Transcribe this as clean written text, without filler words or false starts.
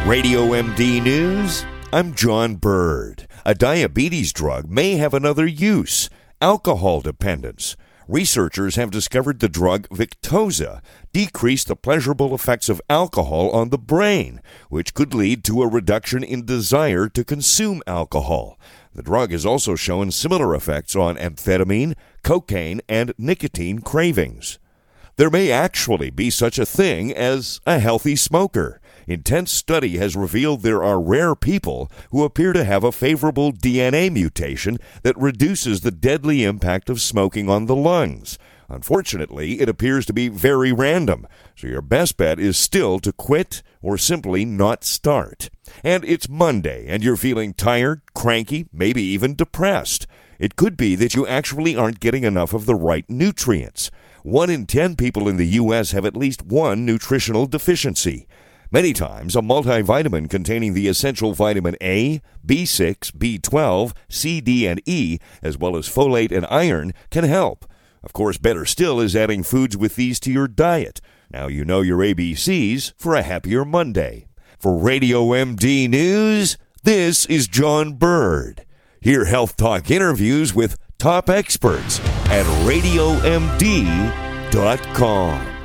Radio MD News, I'm John Bird. A diabetes drug may have another use, alcohol dependence. Researchers have discovered the drug Victoza decreased the pleasurable effects of alcohol on the brain, which could lead to a reduction in desire to consume alcohol. The drug has also shown similar effects on amphetamine, cocaine, and nicotine cravings. There may actually be such a thing as a healthy smoker. Intense study has revealed there are rare people who appear to have a favorable DNA mutation that reduces the deadly impact of smoking on the lungs. Unfortunately, it appears to be very random, so your best bet is still to quit or simply not start. And it's Monday, and you're feeling tired, cranky, maybe even depressed. It could be that you actually aren't getting enough of the right nutrients. 1 in 10 people in the U.S. have at least one nutritional deficiency. Many times, a multivitamin containing the essential vitamin A, B6, B12, C, D, and E, as well as folate and iron, can help. Of course, better still is adding foods with these to your diet. Now you know your ABCs for a happier Monday. For Radio MD News, this is John Bird. Hear Health Talk interviews with top experts at RadioMD.com.